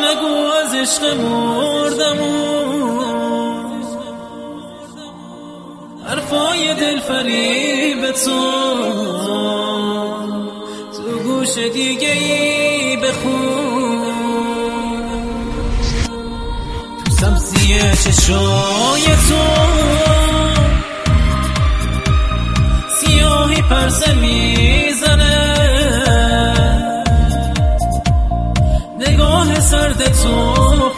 نگو از عشق مردم حرفای دل فریب تو گوش دیگه ای بخون، تو سبزی چشای تو سیاهی پرسه میزنه، نگاه سرد تو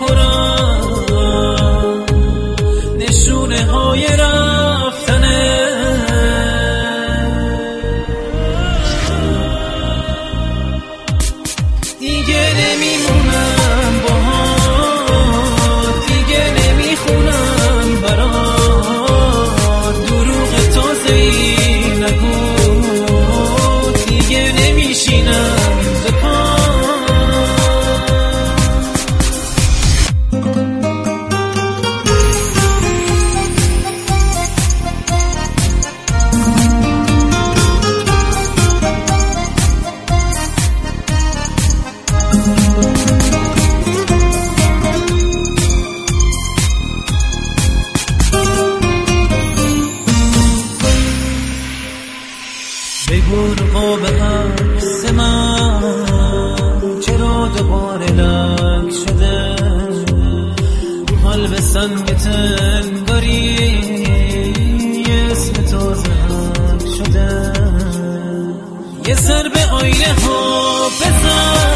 پرم نشونه های رفتنه. دیگه نمیمونم باهات، دیگه نمیخونم برات، دروغ تازه‌ای نگو، دیگه نمیشینم ز پا. بگو رو خواب عکس من چرا دوباره لک شده، رو قلب سنگت انگاری اسم تازه حک شده. یه سر به آینه ها بزن